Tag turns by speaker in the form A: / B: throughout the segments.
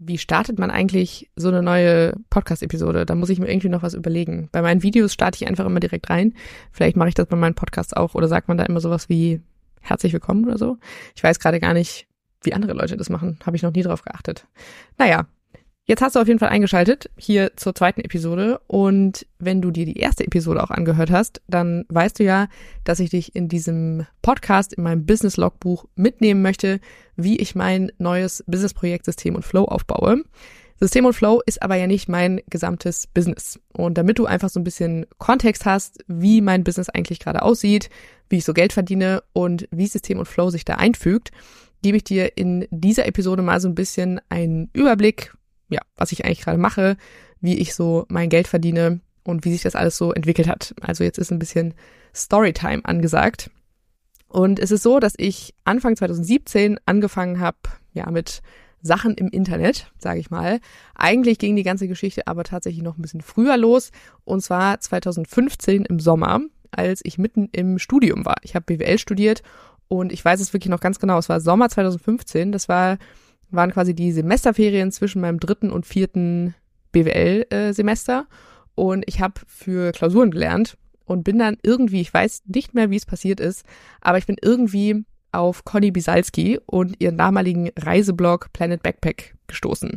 A: wie startet man eigentlich so eine neue Podcast-Episode? Da muss ich mir irgendwie noch was überlegen. Bei meinen Videos starte ich einfach immer direkt rein. Vielleicht mache ich das bei meinen Podcasts auch. Oder sagt man da immer sowas wie herzlich willkommen oder so? Ich weiß gerade gar nicht, wie andere Leute das machen. Habe ich noch nie drauf geachtet. Naja, jetzt hast du auf jeden Fall eingeschaltet, hier zur zweiten Episode. Und wenn du dir die erste Episode auch angehört hast, dann weißt du ja, dass ich dich in diesem Podcast, in meinem Business-Logbuch mitnehmen möchte, wie ich mein neues Businessprojekt System und Flow aufbaue. System und Flow ist aber ja nicht mein gesamtes Business. Und damit du einfach so ein bisschen Kontext hast, wie mein Business eigentlich gerade aussieht, wie ich so Geld verdiene und wie System und Flow sich da einfügt, gebe ich dir in dieser Episode mal so ein bisschen einen Überblick, ja, was ich eigentlich gerade mache, wie ich so mein Geld verdiene und wie sich das alles so entwickelt hat. Also jetzt ist ein bisschen Storytime angesagt. Und es ist so, dass ich Anfang 2017 angefangen habe, ja, mit Sachen im Internet, sage ich mal. Eigentlich ging die ganze Geschichte aber tatsächlich noch ein bisschen früher los. Und zwar 2015 im Sommer, als ich mitten im Studium war. Ich habe BWL studiert und ich weiß es wirklich noch ganz genau. Es war Sommer 2015. Das waren quasi die Semesterferien zwischen meinem 3. und 4. BWL-Semester. Und ich habe für Klausuren gelernt und bin dann irgendwie, ich weiß nicht mehr, wie es passiert ist, aber ich bin irgendwie auf Conny Bisalski und ihren damaligen Reiseblog Planet Backpack gestoßen.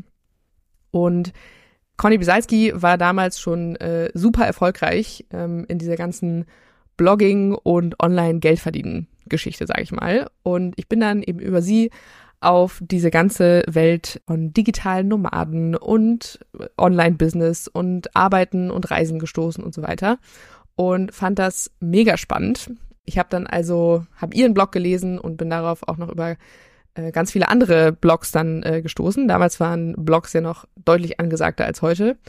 A: Und Conny Bisalski war damals schon super erfolgreich in dieser ganzen Blogging- und Online-Geldverdienen-Geschichte, sage ich mal. Und ich bin dann eben über sie auf diese ganze Welt von digitalen Nomaden und Online-Business und Arbeiten und Reisen gestoßen und so weiter und fand das mega spannend. Ich habe ihren Blog gelesen und bin darauf auch noch über ganz viele andere Blogs dann gestoßen. Damals waren Blogs ja noch deutlich angesagter als heute.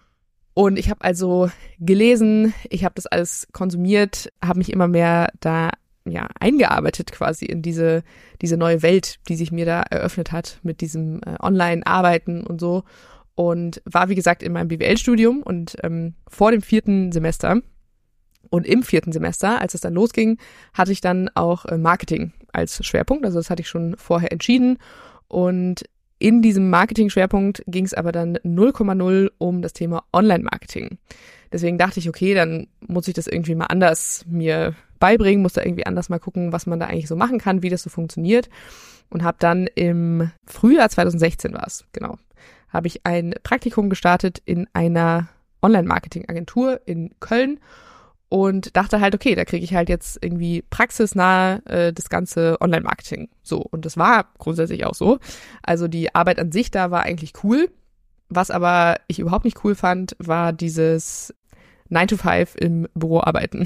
A: Und ich habe also gelesen, ich habe das alles konsumiert, habe mich immer mehr da eingearbeitet quasi in diese neue Welt, die sich mir da eröffnet hat mit diesem Online-Arbeiten und so. Und war, wie gesagt, in meinem BWL-Studium und vor dem 4. Semester. Und im 4. Semester, als es dann losging, hatte ich dann auch Marketing als Schwerpunkt. Also das hatte ich schon vorher entschieden. Und in diesem Marketing-Schwerpunkt ging es aber dann 0,0 um das Thema Online-Marketing. Deswegen dachte ich, okay, dann muss ich das irgendwie mal anders mir beibringen, muss da irgendwie anders mal gucken, was man da eigentlich so machen kann, wie das so funktioniert. Und habe dann im Frühjahr 2016 habe ich ein Praktikum gestartet in einer Online-Marketing-Agentur in Köln und dachte halt, okay, da kriege ich halt jetzt irgendwie praxisnah das ganze Online-Marketing. So, und das war grundsätzlich auch so. Also die Arbeit an sich da war eigentlich cool. Was aber ich überhaupt nicht cool fand, war dieses 9 to 5 im Büro arbeiten.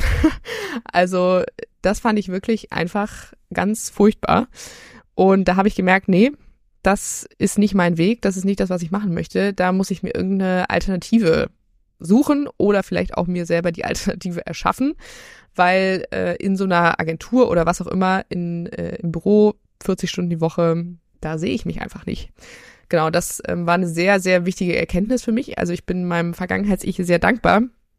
A: Also das fand ich wirklich einfach ganz furchtbar. Und da habe ich gemerkt, nee, das ist nicht mein Weg, das ist nicht das, was ich machen möchte. Da muss ich mir irgendeine Alternative suchen oder vielleicht auch mir selber die Alternative erschaffen, weil in so einer Agentur oder was auch immer im Büro 40 Stunden die Woche, da sehe ich mich einfach nicht. Genau, das war eine sehr, sehr wichtige Erkenntnis für mich. Also ich bin meinem Vergangenheits-Ich sehr dankbar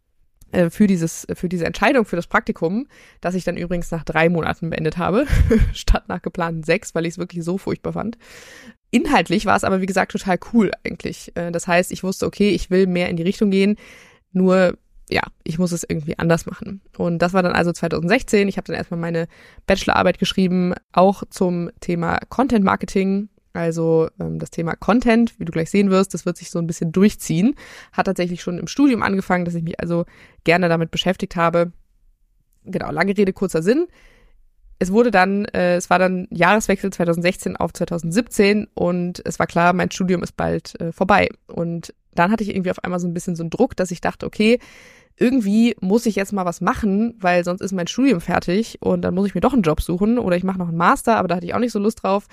A: für diese Entscheidung für das Praktikum, das ich dann übrigens nach 3 Monaten beendet habe, statt nach geplanten 6, weil ich es wirklich so furchtbar fand. Inhaltlich war es aber, wie gesagt, total cool eigentlich. Das heißt, ich wusste, okay, ich will mehr in die Richtung gehen, nur ja, ich muss es irgendwie anders machen. Und das war dann also 2016. Ich habe dann erstmal meine Bachelorarbeit geschrieben, auch zum Thema Content Marketing. Also das Thema Content, wie du gleich sehen wirst, das wird sich so ein bisschen durchziehen. Hat tatsächlich schon im Studium angefangen, dass ich mich also gerne damit beschäftigt habe. Genau, lange Rede, kurzer Sinn. Es war dann Jahreswechsel 2016 auf 2017 und es war klar, mein Studium ist bald vorbei. Und dann hatte ich irgendwie auf einmal so ein bisschen so einen Druck, dass ich dachte, okay, irgendwie muss ich jetzt mal was machen, weil sonst ist mein Studium fertig und dann muss ich mir doch einen Job suchen oder ich mache noch einen Master, aber da hatte ich auch nicht so Lust drauf.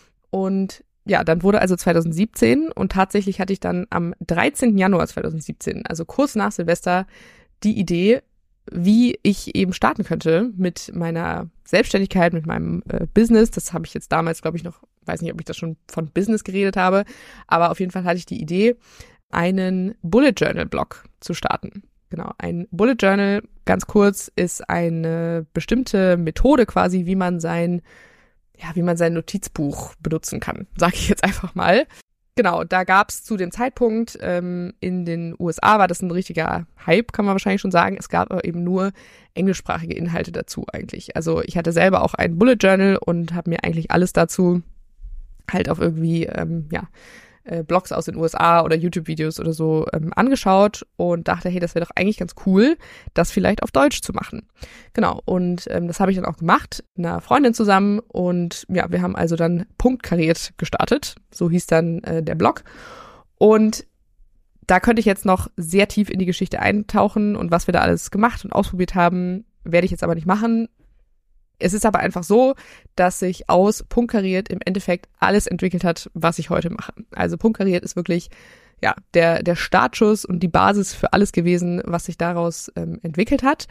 A: Und ja, dann wurde also 2017 und tatsächlich hatte ich dann am 13. Januar 2017, also kurz nach Silvester, die Idee, wie ich eben starten könnte mit meiner Selbstständigkeit, mit meinem Business. Das habe ich jetzt damals, glaube ich, noch, weiß nicht, ob ich das schon von Business geredet habe, aber auf jeden Fall hatte ich die Idee, einen Bullet Journal Blog zu starten. Genau, ein Bullet Journal, ganz kurz, ist eine bestimmte Methode quasi, wie man sein Notizbuch benutzen kann, sage ich jetzt einfach mal. Genau, da gab es zu dem Zeitpunkt, in den USA war das ein richtiger Hype, kann man wahrscheinlich schon sagen. Es gab aber eben nur englischsprachige Inhalte dazu eigentlich. Also ich hatte selber auch ein Bullet Journal und habe mir eigentlich alles dazu halt auf irgendwie, Blogs aus den USA oder YouTube-Videos oder so angeschaut und dachte, hey, das wäre doch eigentlich ganz cool, das vielleicht auf Deutsch zu machen. Genau, und das habe ich dann auch gemacht, mit einer Freundin zusammen und ja, wir haben also dann Punktkariert gestartet, so hieß dann der Blog und da könnte ich jetzt noch sehr tief in die Geschichte eintauchen und was wir da alles gemacht und ausprobiert haben, werde ich jetzt aber nicht machen. Es ist aber einfach so, dass sich aus Punktkariert im Endeffekt alles entwickelt hat, was ich heute mache. Also Punktkariert ist wirklich ja der Startschuss und die Basis für alles gewesen, was sich daraus entwickelt hat.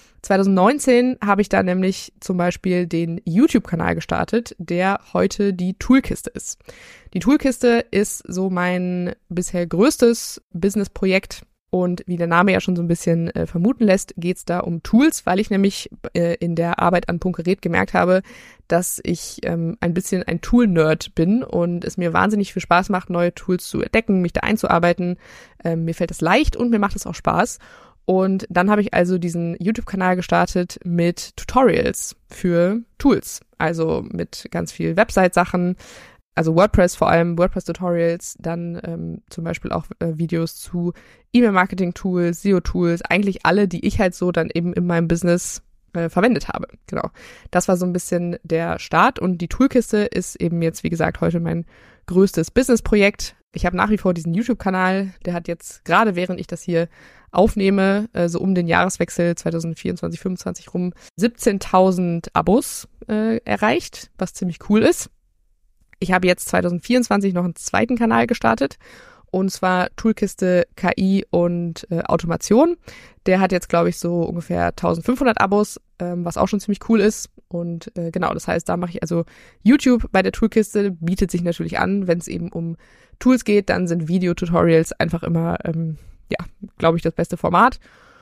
A: 2019 habe ich da nämlich zum Beispiel den YouTube-Kanal gestartet, der heute die Toolkiste ist. Die Toolkiste ist so mein bisher größtes Business-Projekt. Und wie der Name ja schon so ein bisschen vermuten lässt, geht es da um Tools, weil ich nämlich in der Arbeit an Punktkariert gemerkt habe, dass ich ein bisschen ein Tool-Nerd bin und es mir wahnsinnig viel Spaß macht, neue Tools zu entdecken, mich da einzuarbeiten. Mir fällt das leicht und mir macht es auch Spaß. Und dann habe ich also diesen YouTube-Kanal gestartet mit Tutorials für Tools, also mit ganz viel Website-Sachen, also WordPress vor allem, WordPress-Tutorials, dann zum Beispiel auch Videos zu E-Mail-Marketing-Tools, SEO-Tools, eigentlich alle, die ich halt so dann eben in meinem Business verwendet habe. Genau. Das war so ein bisschen der Start und die Toolkiste ist eben jetzt, wie gesagt, heute mein größtes Business-Projekt. Ich habe nach wie vor diesen YouTube-Kanal, der hat jetzt gerade während ich das hier aufnehme, so um den Jahreswechsel 2024, 2025 rum 17.000 Abos erreicht, was ziemlich cool ist. Ich habe jetzt 2024 noch einen zweiten Kanal gestartet und zwar Toolkiste KI und Automation. Der hat jetzt, glaube ich, so ungefähr 1500 Abos, was auch schon ziemlich cool ist. Und genau, das heißt, da mache ich also YouTube bei der Toolkiste, bietet sich natürlich an, wenn es eben um Tools geht, dann sind Video-Tutorials einfach immer, glaube ich, das beste Format.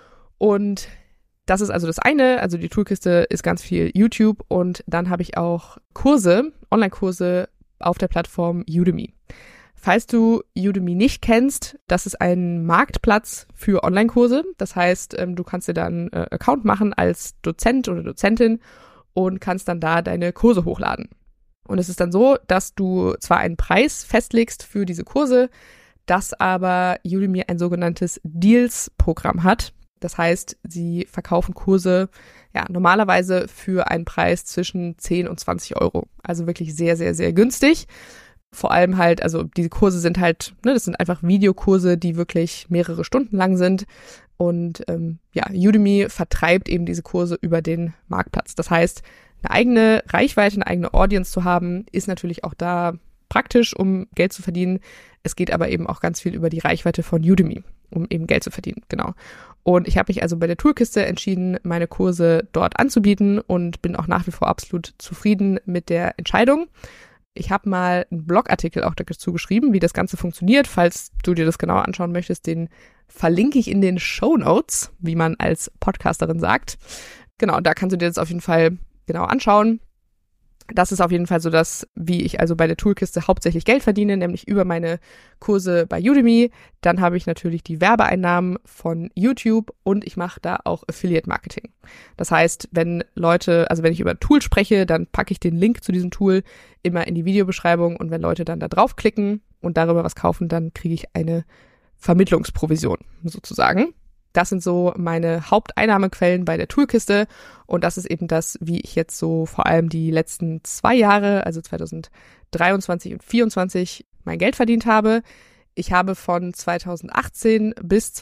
A: Und das ist also das eine, also die Toolkiste ist ganz viel YouTube und dann habe ich auch Kurse, Online-Kurse auf der Plattform Udemy. Falls du Udemy nicht kennst, das ist ein Marktplatz für Online-Kurse. Das heißt, du kannst dir da einen Account machen als Dozent oder Dozentin und kannst dann da deine Kurse hochladen. Und es ist dann so, dass du zwar einen Preis festlegst für diese Kurse, dass aber Udemy ein sogenanntes Deals-Programm hat. Das heißt, sie verkaufen Kurse ja normalerweise für einen Preis zwischen 10 und 20 Euro. Also wirklich sehr, sehr, sehr günstig. Vor allem halt, also diese Kurse sind halt, das sind einfach Videokurse, die wirklich mehrere Stunden lang sind. Und Udemy vertreibt eben diese Kurse über den Marktplatz. Das heißt, eine eigene Reichweite, eine eigene Audience zu haben, ist natürlich auch da praktisch, um Geld zu verdienen. Es geht aber eben auch ganz viel über die Reichweite von Udemy, um eben Geld zu verdienen, genau. Und ich habe mich also bei der Toolkiste entschieden, meine Kurse dort anzubieten und bin auch nach wie vor absolut zufrieden mit der Entscheidung. Ich habe mal einen Blogartikel auch dazu geschrieben, wie das Ganze funktioniert. Falls du dir das genauer anschauen möchtest, den verlinke ich in den Shownotes, wie man als Podcasterin sagt. Genau, da kannst du dir das auf jeden Fall genau anschauen. Das ist auf jeden Fall so das, wie ich also bei der Toolkiste hauptsächlich Geld verdiene, nämlich über meine Kurse bei Udemy. Dann habe ich natürlich die Werbeeinnahmen von YouTube und ich mache da auch Affiliate Marketing. Das heißt, wenn ich über ein Tool spreche, dann packe ich den Link zu diesem Tool immer in die Videobeschreibung und wenn Leute dann da draufklicken und darüber was kaufen, dann kriege ich eine Vermittlungsprovision sozusagen. Das sind so meine Haupteinnahmequellen bei der Toolkiste und das ist eben das, wie ich jetzt so vor allem die letzten 2 Jahre, also 2023 und 2024, mein Geld verdient habe. Ich habe von 2018 bis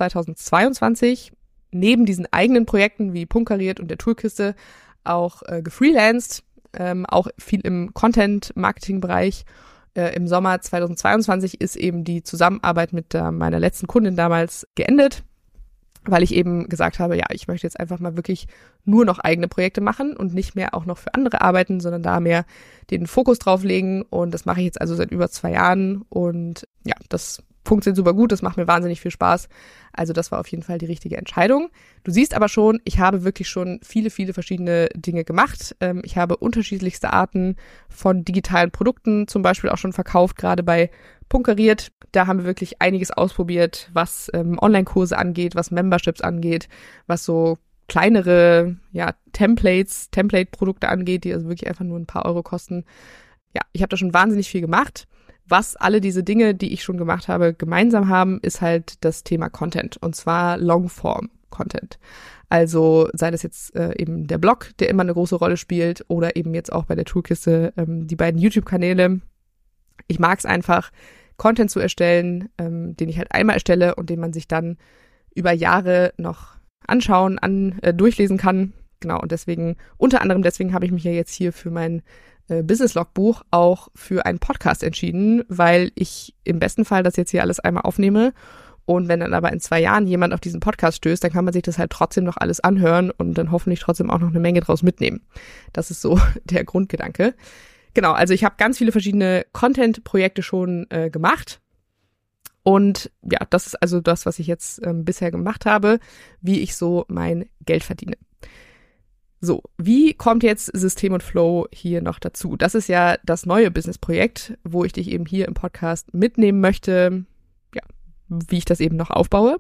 A: 2022 neben diesen eigenen Projekten wie Punktkariert und der Toolkiste auch gefreelanced, auch viel im Content-Marketing-Bereich. Im Sommer 2022 ist eben die Zusammenarbeit mit meiner letzten Kundin damals geendet, weil ich eben gesagt habe, ja, ich möchte jetzt einfach mal wirklich nur noch eigene Projekte machen und nicht mehr auch noch für andere arbeiten, sondern da mehr den Fokus drauf legen und das mache ich jetzt also seit über 2 Jahren und ja, das funktioniert super gut, das macht mir wahnsinnig viel Spaß, also das war auf jeden Fall die richtige Entscheidung. Du siehst aber schon, ich habe wirklich schon viele, viele verschiedene Dinge gemacht. Ich habe unterschiedlichste Arten von digitalen Produkten zum Beispiel auch schon verkauft, gerade bei Punkeriert. Da haben wir wirklich einiges ausprobiert, was Online-Kurse angeht, was Memberships angeht, was so kleinere Template-Produkte angeht, die also wirklich einfach nur ein paar Euro kosten. Ja, ich habe da schon wahnsinnig viel gemacht. Was alle diese Dinge, die ich schon gemacht habe, gemeinsam haben, ist halt das Thema Content, und zwar Longform-Content. Also sei das jetzt eben der Blog, der immer eine große Rolle spielt, oder eben jetzt auch bei der Toolkiste die beiden YouTube-Kanäle. Ich mag es einfach, Content zu erstellen, den ich halt einmal erstelle und den man sich dann über Jahre noch anschauen, durchlesen kann. Genau, und unter anderem deswegen habe ich mich ja jetzt hier für mein Business-Logbuch auch für einen Podcast entschieden, weil ich im besten Fall das jetzt hier alles einmal aufnehme, und wenn dann aber in 2 Jahren jemand auf diesen Podcast stößt, dann kann man sich das halt trotzdem noch alles anhören und dann hoffentlich trotzdem auch noch eine Menge draus mitnehmen. Das ist so der Grundgedanke. Genau, also ich habe ganz viele verschiedene Content-Projekte schon gemacht. Und ja, das ist also das, was ich jetzt bisher gemacht habe, wie ich so mein Geld verdiene. So, wie kommt jetzt System und Flow hier noch dazu? Das ist ja das neue Business-Projekt, wo ich dich eben hier im Podcast mitnehmen möchte, ja, wie ich das eben noch aufbaue.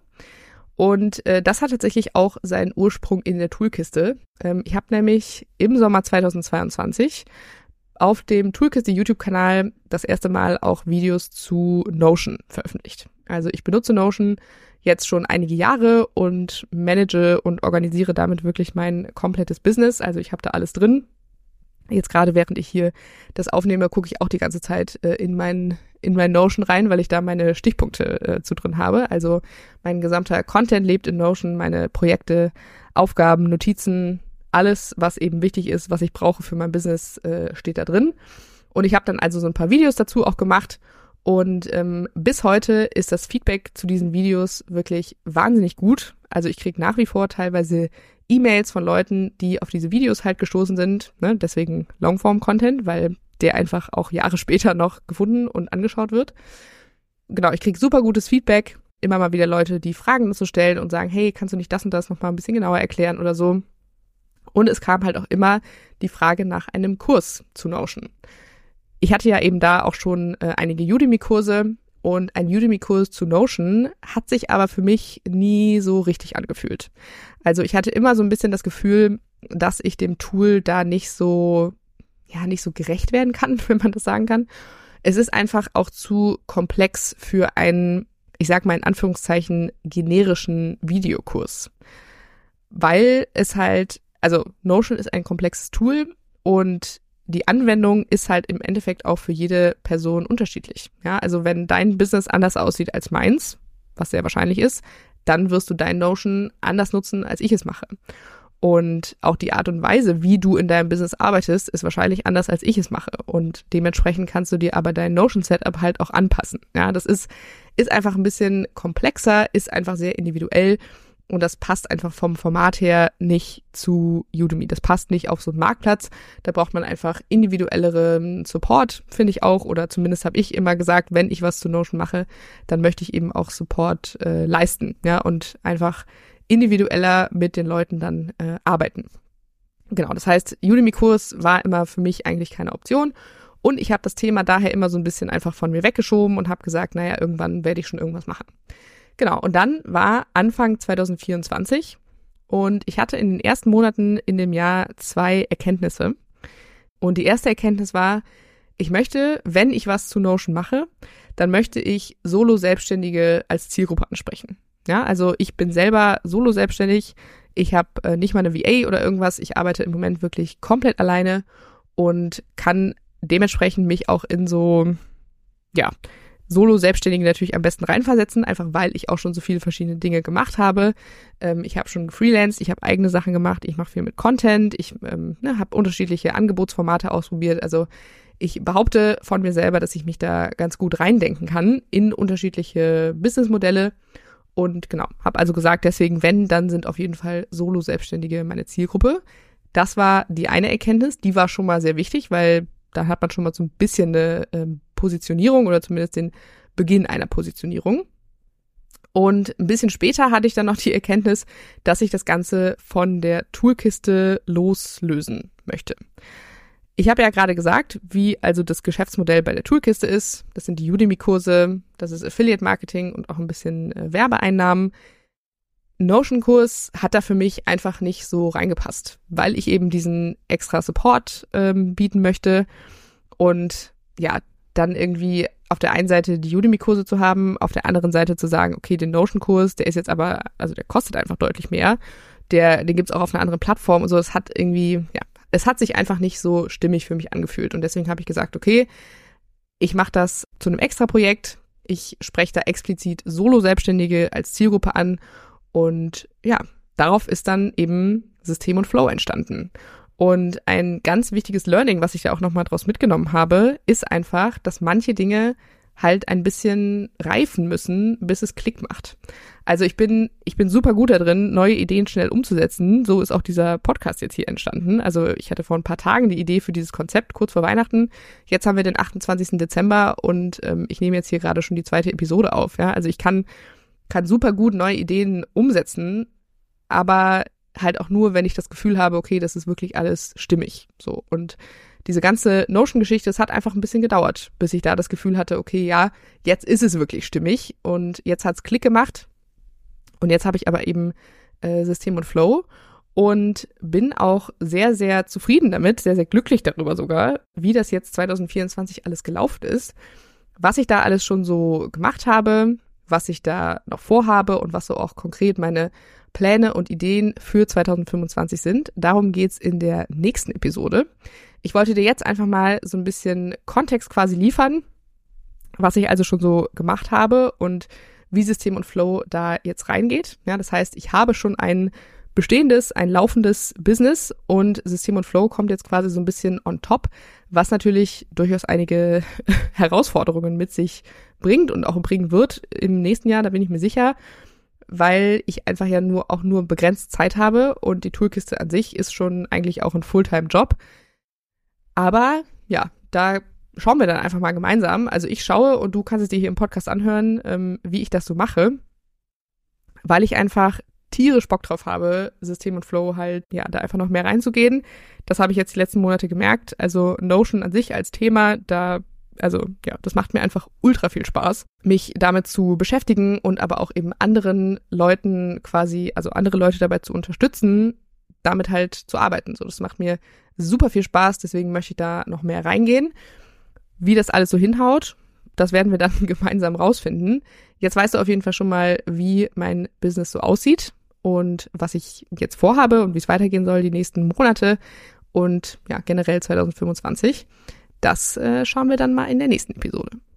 A: Und das hat tatsächlich auch seinen Ursprung in der Toolkiste. Ich habe nämlich im Sommer 2022 auf dem Toolkiste YouTube-Kanal das erste Mal auch Videos zu Notion veröffentlicht. Also ich benutze Notion jetzt schon einige Jahre und manage und organisiere damit wirklich mein komplettes Business. Also ich habe da alles drin. Jetzt gerade während ich hier das aufnehme, gucke ich auch die ganze Zeit in mein Notion rein, weil ich da meine Stichpunkte zu drin habe. Also mein gesamter Content lebt in Notion, meine Projekte, Aufgaben, Notizen, alles, was eben wichtig ist, was ich brauche für mein Business, steht da drin. Und ich habe dann also so ein paar Videos dazu auch gemacht. Und bis heute ist das Feedback zu diesen Videos wirklich wahnsinnig gut. Also ich kriege nach wie vor teilweise E-Mails von Leuten, die auf diese Videos halt gestoßen sind. Ne? Deswegen Longform-Content, weil der einfach auch Jahre später noch gefunden und angeschaut wird. Genau, ich kriege super gutes Feedback. Immer mal wieder Leute, die Fragen dazu stellen und sagen, hey, kannst du nicht das und das nochmal ein bisschen genauer erklären oder so. Und es kam halt auch immer die Frage nach einem Kurs zu Notion. Ich hatte ja eben da auch schon einige Udemy-Kurse, und ein Udemy-Kurs zu Notion hat sich aber für mich nie so richtig angefühlt. Also ich hatte immer so ein bisschen das Gefühl, dass ich dem Tool da nicht so gerecht werden kann, wenn man das sagen kann. Es ist einfach auch zu komplex für einen, ich sag mal in Anführungszeichen, generischen Videokurs. Weil es halt, also Notion ist ein komplexes Tool und die Anwendung ist halt im Endeffekt auch für jede Person unterschiedlich. Ja, also wenn dein Business anders aussieht als meins, was sehr wahrscheinlich ist, dann wirst du dein Notion anders nutzen, als ich es mache. Und auch die Art und Weise, wie du in deinem Business arbeitest, ist wahrscheinlich anders, als ich es mache. Und dementsprechend kannst du dir aber dein Notion-Setup halt auch anpassen. Ja, das ist einfach ein bisschen komplexer, ist einfach sehr individuell. Und das passt einfach vom Format her nicht zu Udemy. Das passt nicht auf so einen Marktplatz. Da braucht man einfach individuelleren Support, finde ich auch. Oder zumindest habe ich immer gesagt, wenn ich was zu Notion mache, dann möchte ich eben auch Support leisten. Ja, und einfach individueller mit den Leuten dann arbeiten. Genau, das heißt, Udemy-Kurs war immer für mich eigentlich keine Option. Und ich habe das Thema daher immer so ein bisschen einfach von mir weggeschoben und habe gesagt, naja, irgendwann werde ich schon irgendwas machen. Genau, und dann war Anfang 2024 und ich hatte in den ersten Monaten in dem Jahr 2 Erkenntnisse. Und die erste Erkenntnis war, ich möchte, wenn ich was zu Notion mache, dann möchte ich Solo-Selbstständige als Zielgruppe ansprechen. Ja, also ich bin selber Solo-Selbstständig, ich habe nicht mal eine VA oder irgendwas, ich arbeite im Moment wirklich komplett alleine und kann dementsprechend mich auch in so, ja, Solo-Selbstständige natürlich am besten reinversetzen, einfach weil ich auch schon so viele verschiedene Dinge gemacht habe. Ich habe schon gefreelanced, ich habe eigene Sachen gemacht, ich mache viel mit Content, ich habe unterschiedliche Angebotsformate ausprobiert. Also ich behaupte von mir selber, dass ich mich da ganz gut reindenken kann in unterschiedliche Businessmodelle. Und genau, habe also gesagt, deswegen, wenn, dann sind auf jeden Fall Solo-Selbstständige meine Zielgruppe. Das war die eine Erkenntnis, die war schon mal sehr wichtig, weil da hat man schon mal so ein bisschen eine Positionierung oder zumindest den Beginn einer Positionierung. Und ein bisschen später hatte ich dann noch die Erkenntnis, dass ich das Ganze von der Toolkiste loslösen möchte. Ich habe ja gerade gesagt, wie also das Geschäftsmodell bei der Toolkiste ist. Das sind die Udemy-Kurse, das ist Affiliate-Marketing und auch ein bisschen Werbeeinnahmen. Notion-Kurs hat da für mich einfach nicht so reingepasst, weil ich eben diesen extra Support bieten möchte und ja, dann irgendwie auf der einen Seite die Udemy-Kurse zu haben, auf der anderen Seite zu sagen, okay, den Notion-Kurs, der ist jetzt aber, also der kostet einfach deutlich mehr, den gibt's auch auf einer anderen Plattform und so, das hat irgendwie, ja, es hat sich einfach nicht so stimmig für mich angefühlt und deswegen habe ich gesagt, okay, ich mache das zu einem Extra-Projekt, ich spreche da explizit Solo-Selbstständige als Zielgruppe an und ja, darauf ist dann eben System und Flow entstanden. Und ein ganz wichtiges Learning, was ich da auch nochmal draus mitgenommen habe, ist einfach, dass manche Dinge halt ein bisschen reifen müssen, bis es Klick macht. Also ich bin super gut da drin, neue Ideen schnell umzusetzen. So ist auch dieser Podcast jetzt hier entstanden. Also ich hatte vor ein paar Tagen die Idee für dieses Konzept, kurz vor Weihnachten. Jetzt haben wir den 28. Dezember und ich nehme jetzt hier gerade schon die 2. Episode auf. Ja? Also ich kann super gut neue Ideen umsetzen, aber halt auch nur, wenn ich das Gefühl habe, okay, das ist wirklich alles stimmig. So. Und diese ganze Notion-Geschichte, es hat einfach ein bisschen gedauert, bis ich da das Gefühl hatte, okay, ja, jetzt ist es wirklich stimmig und jetzt hat's Klick gemacht und jetzt habe ich aber eben System und Flow und bin auch sehr, sehr zufrieden damit, sehr, sehr glücklich darüber sogar, wie das jetzt 2024 alles gelaufen ist, was ich da alles schon so gemacht habe, was ich da noch vorhabe und was so auch konkret meine Pläne und Ideen für 2025 sind. Darum geht's in der nächsten Episode. Ich wollte dir jetzt einfach mal so ein bisschen Kontext quasi liefern, was ich also schon so gemacht habe und wie System und Flow da jetzt reingeht. Ja, das heißt, ich habe schon ein bestehendes, ein laufendes Business und System und Flow kommt jetzt quasi so ein bisschen on top, was natürlich durchaus einige Herausforderungen mit sich bringt und auch bringen wird im nächsten Jahr, da bin ich mir sicher, weil ich einfach ja nur begrenzt Zeit habe und die Toolkiste an sich ist schon eigentlich auch ein Fulltime-Job. Aber ja, da schauen wir dann einfach mal gemeinsam. Also ich schaue und du kannst es dir hier im Podcast anhören, wie ich das so mache, weil ich einfach tierisch Bock drauf habe, System und Flow halt, ja, da einfach noch mehr reinzugehen. Das habe ich jetzt die letzten Monate gemerkt. Also Notion an sich als Thema, das macht mir einfach ultra viel Spaß, mich damit zu beschäftigen und aber auch eben anderen Leuten andere Leute dabei zu unterstützen, damit halt zu arbeiten. So, das macht mir super viel Spaß, deswegen möchte ich da noch mehr reingehen. Wie das alles so hinhaut, das werden wir dann gemeinsam rausfinden. Jetzt weißt du auf jeden Fall schon mal, wie mein Business so aussieht und was ich jetzt vorhabe und wie es weitergehen soll die nächsten Monate und ja, generell 2025. Das schauen wir dann mal in der nächsten Episode.